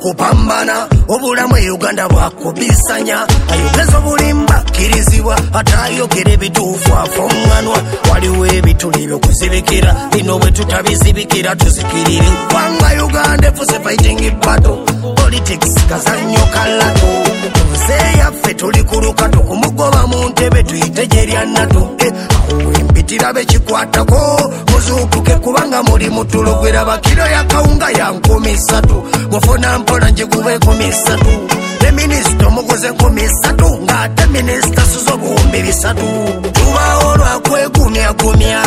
kupambana obulamu e Uganda bwakubisanya ayogeza obulimba kirizibwa atayogera ebituufu afonganwa waliwo ebituli byokuzibikira bino bwe tutabizibikira tuzikirire eggwanga Uganda efuse fighting battle politics kazanyo kalato tuze yaffe tuli ku lukato kumugoba mu ntebe tuyite gye lya NATO awo empitira bekikwatako muzuukuke kubanga muli mutulo gweraba kiro ya kawunga ya 13 bwofuna mpola njikuba 13 ne minisita omukoze 13 ng'ate minisita suza obuwumbi 3 tubawo lwakwegumyagumya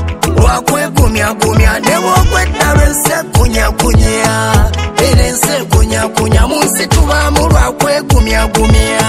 ne bwogwedda lwensekunyakunya era ensekunyakunya mu nsi tubaamu lwakwegumyagumya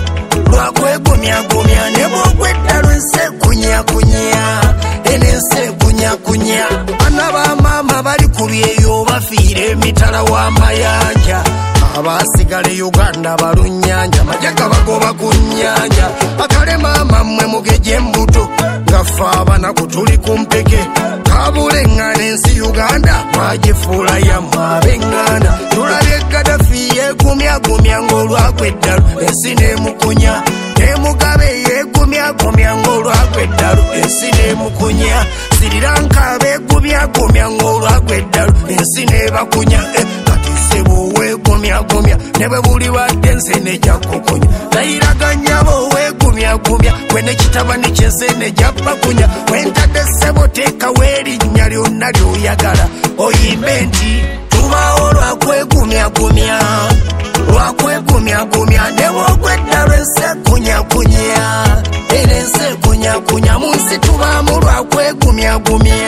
ne bwogwedda lwensekunyakunya era ensekunyakunya bana bamaama bali ku byeyo bafiira emitala w'amayanja abasigala Uganda balunyanja majaga bagoba ku nnyanja akale maama mmwe mugeje embuto ngaffe abanaku tuli ku mpeke kabulengana ensi Uganda mwagifuula yammwe ab'enganda tulabye Gaddafi yeegumyagumya ng'olwagweddalu ensi n'emukunya Mugabe yeegumyagumya ng'olwagweddalu ensi n'emukunya Sri Lanka beegumyagumya ng'olwagweddalu ensi n'ebakunya kati sebo weegumyagumya ne bwe buli wadde ensi n'ejjakukunya nayiraganya bo weegumyagumya gwe n'ekitabani ky'ensi n'ejjabbakunya wentadde ssebo teekawo erinnya lyonna ly'oyagala oyimbe nti tubawo lwakwegumyagumya ne bwogwedda lwensekunyakunya era ensekunyakunya mu nsi tubaamu lwakwegumyagumya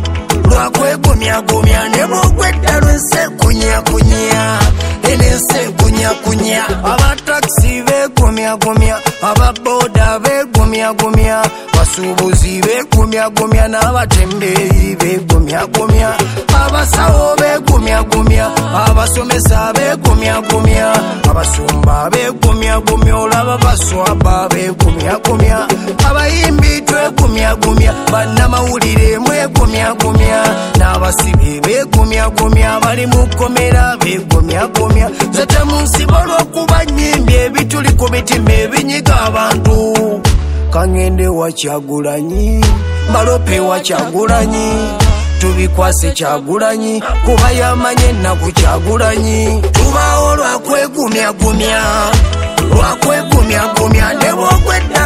ne bwogwedda lwensekunyakunya era ensekunyakunya abatakisi beegumyagumya ababoda beegumyagumya basuubuzi beegumyagumya n'abatembeeyi beegumyagumya abasawo beegumyagumya abasomesa beegumyagumya abasumba beegumyagumya olaba baswaba beegumyagumya abayimbi twegumyagumya bannamawulire mwegumyagumya n'abasibe beegumyagumya abali mu kkomera beegumyagumya zete mu nsibo olw'okuba nnyimbi ebituli ku mitima ebinyiga abantu kangende wa Kyagulanyi Malope wa Kyagulanyi tubikwase Kyagulanyi kuba yamanye ennaku Kyagulanyi tubawo lwakwegumyagumya ne bwogwedda